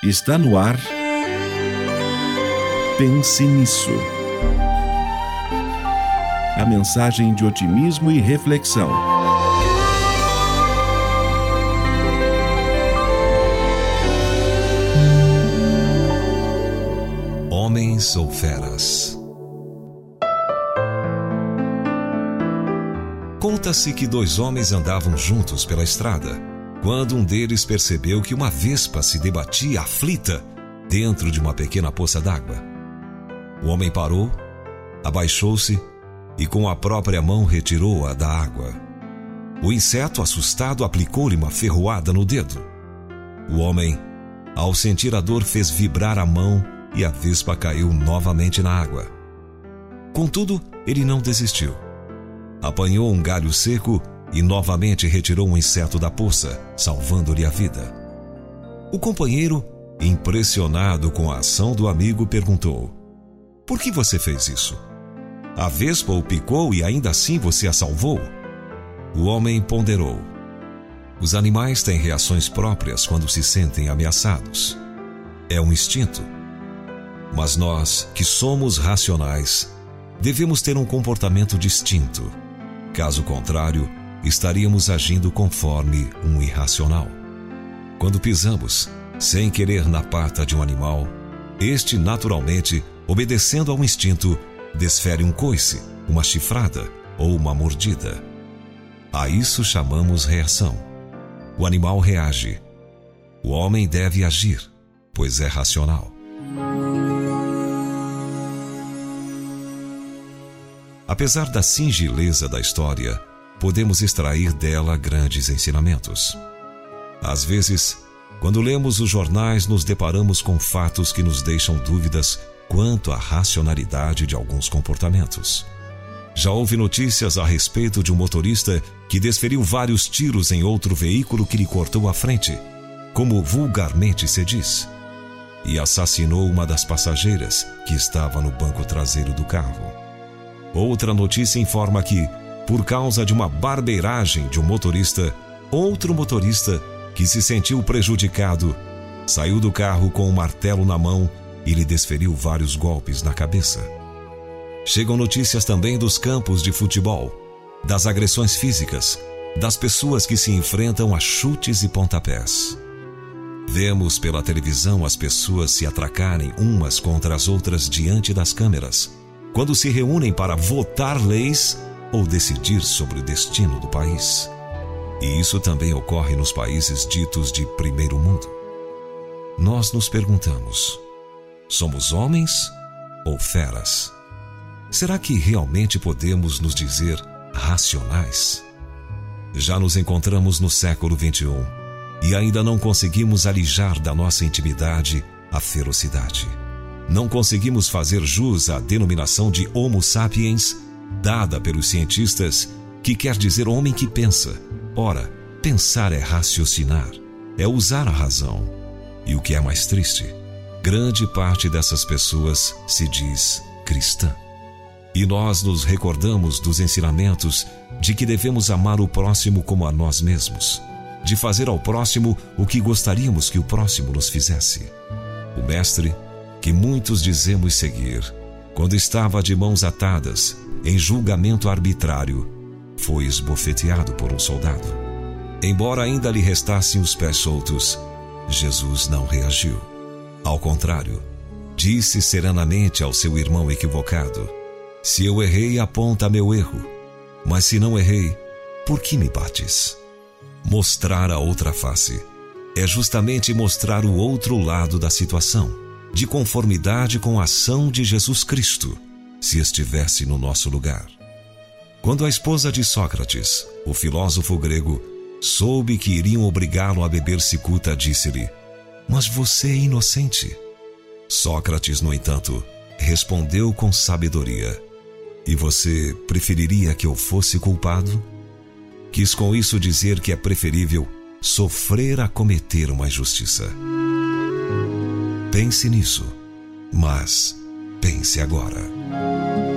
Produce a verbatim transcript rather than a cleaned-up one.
Está no ar. Pense nisso. A mensagem de otimismo e reflexão. Homens ou feras? Conta-se que dois homens andavam juntos pela estrada, quando um deles percebeu que uma vespa se debatia aflita dentro de uma pequena poça d'água. O homem parou, abaixou-se e com a própria mão retirou-a da água. O inseto, assustado, aplicou-lhe uma ferroada no dedo. O homem, ao sentir a dor, fez vibrar a mão e a vespa caiu novamente na água. Contudo, ele não desistiu. Apanhou um galho seco e novamente retirou um inseto da poça, salvando-lhe a vida. O companheiro, impressionado com a ação do amigo, perguntou: "Por que você fez isso? A vespa o picou e ainda assim você a salvou?" O homem ponderou: "Os animais têm reações próprias quando se sentem ameaçados. É um instinto. Mas nós, que somos racionais, devemos ter um comportamento distinto. Caso contrário, estaríamos agindo conforme um irracional. Quando pisamos, sem querer, na pata de um animal, este naturalmente, obedecendo ao instinto, desfere um coice, uma chifrada ou uma mordida. A isso chamamos reação. O animal reage. O homem deve agir, pois é racional." Apesar da singeleza da história, podemos extrair dela grandes ensinamentos. Às vezes, quando lemos os jornais, nos deparamos com fatos que nos deixam dúvidas quanto à racionalidade de alguns comportamentos. Já houve notícias a respeito de um motorista que desferiu vários tiros em outro veículo que lhe cortou a frente, como vulgarmente se diz, e assassinou uma das passageiras que estava no banco traseiro do carro. Outra notícia informa que, por causa de uma barbeiragem de um motorista, outro motorista que se sentiu prejudicado saiu do carro com um martelo na mão e lhe desferiu vários golpes na cabeça. Chegam notícias também dos campos de futebol, das agressões físicas, das pessoas que se enfrentam a chutes e pontapés. Vemos pela televisão as pessoas se atracarem umas contra as outras diante das câmeras, quando se reúnem para votar leis ou decidir sobre o destino do país. E isso também ocorre nos países ditos de primeiro mundo. Nós nos perguntamos: somos homens ou feras? Será que realmente podemos nos dizer racionais? Já nos encontramos no século vinte e um e ainda não conseguimos alijar da nossa intimidade a ferocidade. Não conseguimos fazer jus à denominação de Homo sapiens, dada pelos cientistas, que quer dizer homem que pensa. Ora, pensar é raciocinar, é usar a razão. E o que é mais triste, grande parte dessas pessoas se diz cristã. E nós nos recordamos dos ensinamentos de que devemos amar o próximo como a nós mesmos, de fazer ao próximo o que gostaríamos que o próximo nos fizesse. O mestre, que muitos dizemos seguir, quando estava de mãos atadas, em julgamento arbitrário, foi esbofeteado por um soldado. Embora ainda lhe restassem os pés soltos, Jesus não reagiu. Ao contrário, disse serenamente ao seu irmão equivocado: "Se eu errei, aponta meu erro, mas se não errei, por que me bates?" Mostrar a outra face é justamente mostrar o outro lado da situação, de conformidade com a ação de Jesus Cristo, se estivesse no nosso lugar. Quando a esposa de Sócrates, o filósofo grego, soube que iriam obrigá-lo a beber cicuta, disse-lhe: "Mas você é inocente." Sócrates, no entanto, respondeu com sabedoria: "E você preferiria que eu fosse culpado?" Quis com isso dizer que é preferível sofrer a cometer uma injustiça. Pense nisso, mas pense agora.